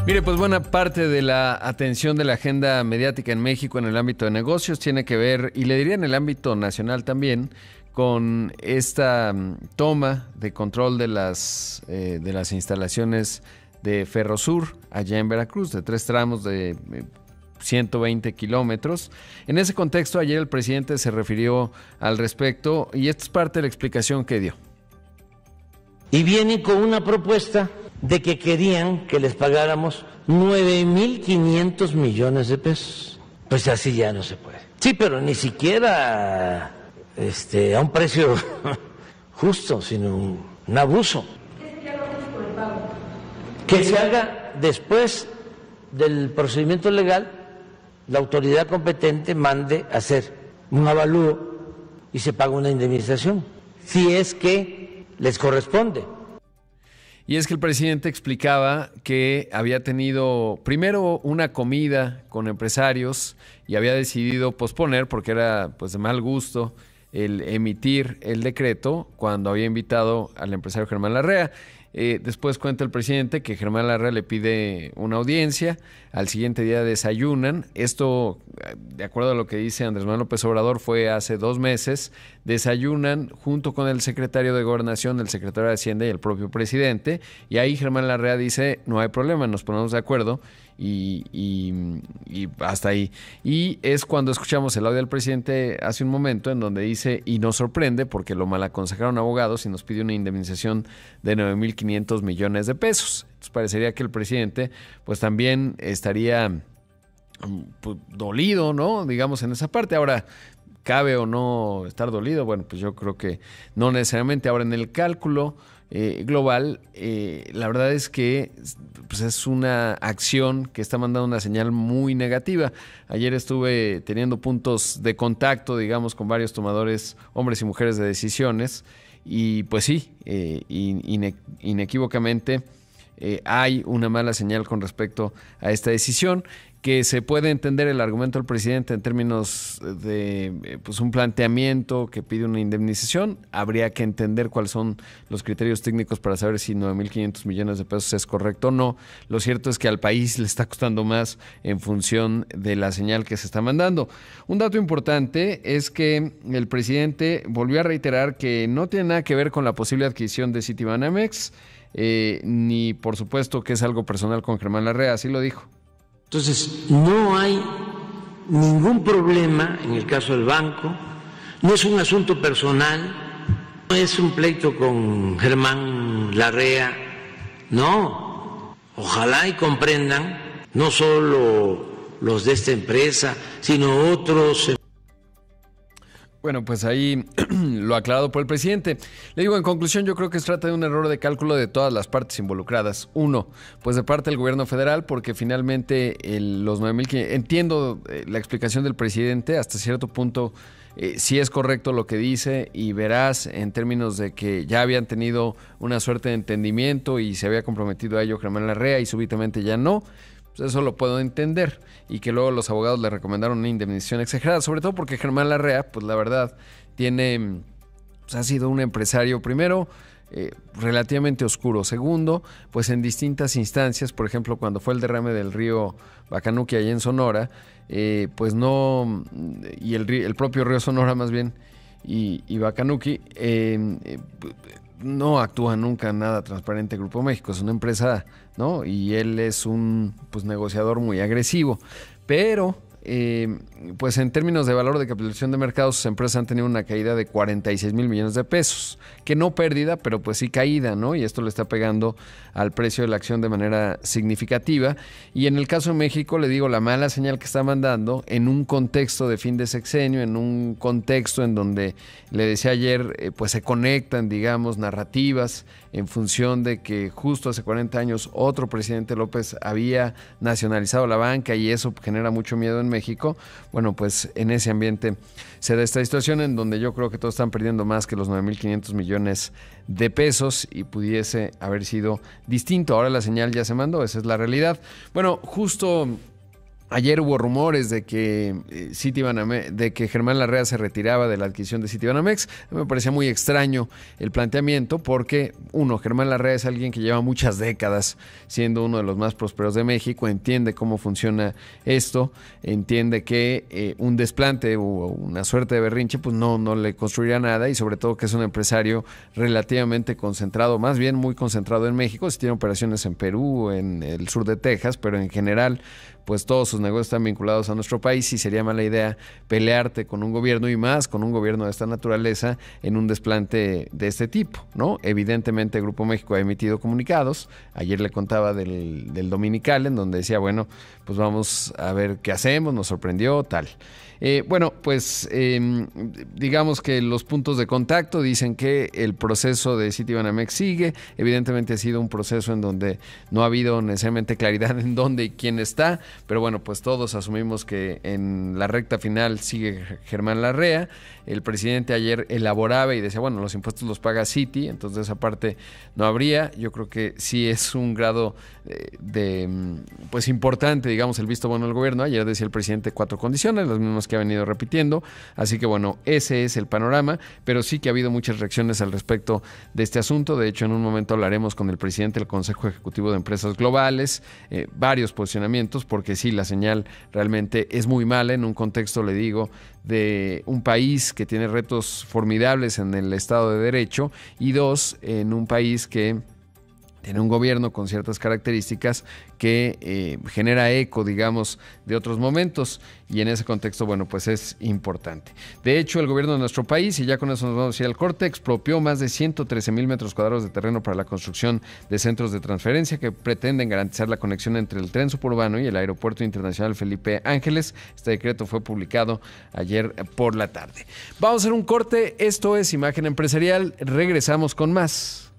Mire, pues buena parte de la atención de la agenda mediática en México en el ámbito de negocios tiene que ver, y le diría en el ámbito nacional también, con esta toma de control de las instalaciones de Ferrosur allá en Veracruz, de 3 tramos de 120 kilómetros. En ese contexto, ayer el presidente se refirió al respecto y esta es parte de la explicación que dio. Y vienen con una propuesta de que querían que les pagáramos 9,500 millones de pesos. Pues así ya no se puede. Sí, pero ni siquiera a un precio justo, sino un abuso. ¿Qué sería lo justo del pago? Que se haga después del procedimiento legal, la autoridad competente mande a hacer un avalúo y se paga una indemnización, si es que les corresponde. Y es que el presidente explicaba que había tenido primero una comida con empresarios y había decidido posponer porque era pues de mal gusto el emitir el decreto cuando había invitado al empresario Germán Larrea. Después cuenta el presidente que Germán Larrea le pide una audiencia, al siguiente día desayunan. Esto, de acuerdo a lo que dice Andrés Manuel López Obrador, fue hace 2 meses. Desayunan junto con el secretario de Gobernación, el secretario de Hacienda y el propio presidente. Y ahí Germán Larrea dice, no hay problema, nos ponemos de acuerdo. Y hasta ahí. Y es cuando escuchamos el audio del presidente hace un momento en donde dice, y nos sorprende porque lo malaconsejaron abogados y nos pide una indemnización de 9,500 millones de pesos. Entonces parecería que el presidente pues también estaría pues, dolido, ¿no? Digamos en esa parte. Ahora, ¿cabe o no estar dolido? Bueno, pues yo creo que no necesariamente. Ahora en el cálculo global, la verdad es que pues es una acción que está mandando una señal muy negativa. Ayer estuve teniendo puntos de contacto, digamos, con varios tomadores, hombres y mujeres de decisiones, y pues sí, inequívocamente hay una mala señal con respecto a esta decisión, que se puede entender el argumento del presidente en términos de pues un planteamiento que pide una indemnización. Habría que entender cuáles son los criterios técnicos para saber si 9,500 millones de pesos es correcto o no. Lo cierto es que al país le está costando más en función de la señal que se está mandando. Un dato importante es que el presidente volvió a reiterar que no tiene nada que ver con la posible adquisición de Citibanamex, ni por supuesto que es algo personal con Germán Larrea, así lo dijo. Entonces, no hay ningún problema en el caso del banco, no es un asunto personal, no es un pleito con Germán Larrea, no, ojalá y comprendan, no solo los de esta empresa, sino otros. Bueno, pues ahí lo aclarado por el presidente. Le digo, en conclusión, yo creo que se trata de un error de cálculo de todas las partes involucradas. Uno, pues de parte del gobierno federal, porque finalmente los 9,500... Entiendo la explicación del presidente, hasta cierto punto sí es correcto lo que dice y verás en términos de que ya habían tenido una suerte de entendimiento y se había comprometido a ello Germán Larrea y súbitamente ya no. Pues eso lo puedo entender, y que luego los abogados le recomendaron una indemnización exagerada, sobre todo porque Germán Larrea, pues la verdad, pues ha sido un empresario, primero, relativamente oscuro. Segundo, pues en distintas instancias, por ejemplo, cuando fue el derrame del río Bacanuque allá en Sonora, pues no, y el propio río Sonora más bien, y Bacanuque, no actúa nunca nada transparente Grupo México, es una empresa, ¿no? Y él es un pues negociador muy agresivo, pero pues en términos de valor de capitalización de mercado, sus empresas han tenido una caída de 46,000 millones de pesos, que no pérdida, pero pues sí caída, ¿no? Y esto le está pegando al precio de la acción de manera significativa. Y en el caso de México, le digo, la mala señal que está mandando en un contexto de fin de sexenio, en un contexto en donde, le decía ayer, pues se conectan, digamos, narrativas en función de que justo hace 40 años otro presidente, López, había nacionalizado la banca y eso genera mucho miedo en México. Bueno, pues en ese ambiente se da esta situación en donde yo creo que todos están perdiendo más que los 9,500 millones de pesos y pudiese haber sido distinto. Ahora la señal ya se mandó, esa es la realidad. Bueno, justo Ayer hubo rumores de que de que Germán Larrea se retiraba de la adquisición de Citibanamex. Me parecía muy extraño el planteamiento porque, Germán Larrea es alguien que lleva muchas décadas siendo uno de los más prósperos de México, entiende cómo funciona esto, entiende que un desplante o una suerte de berrinche pues no le construiría nada, y sobre todo que es un empresario relativamente concentrado, más bien muy concentrado en México. Sí tiene operaciones en Perú, en el sur de Texas, pero en general pues todos sus negocios están vinculados a nuestro país, y sería mala idea pelearte con un gobierno, y más con un gobierno de esta naturaleza, en un desplante de este tipo, ¿no? Evidentemente Grupo México ha emitido comunicados. Ayer le contaba del Dominical, en donde decía, bueno, pues vamos a ver qué hacemos, nos sorprendió, tal. Digamos que los puntos de contacto dicen que el proceso de Citibanamex sigue. Evidentemente ha sido un proceso en donde no ha habido necesariamente claridad en dónde y quién está, pero bueno, pues todos asumimos que en la recta final sigue Germán Larrea. El presidente ayer elaboraba y decía, bueno, los impuestos los paga Citi, entonces esa parte no habría. Yo creo que sí es un grado pues importante, digamos, el visto bueno del gobierno. Ayer decía el presidente 4 condiciones, las mismas que ha venido repitiendo. Así que bueno, ese es el panorama, pero sí que ha habido muchas reacciones al respecto de este asunto. De hecho, en un momento hablaremos con el presidente del Consejo Ejecutivo de Empresas Globales, varios posicionamientos, porque sí, la señal realmente es muy mala en un contexto, le digo, de un país que tiene retos formidables en el Estado de Derecho, y dos, en un país que tiene un gobierno con ciertas características que genera eco, digamos, de otros momentos, y en ese contexto, bueno, pues es importante. De hecho, el gobierno de nuestro país, y ya con eso nos vamos a ir al corte, expropió más de 113,000 metros cuadrados de terreno para la construcción de centros de transferencia que pretenden garantizar la conexión entre el tren suburbano y el Aeropuerto Internacional Felipe Ángeles. Este decreto fue publicado ayer por la tarde. Vamos a hacer un corte. Esto es Imagen Empresarial. Regresamos con más.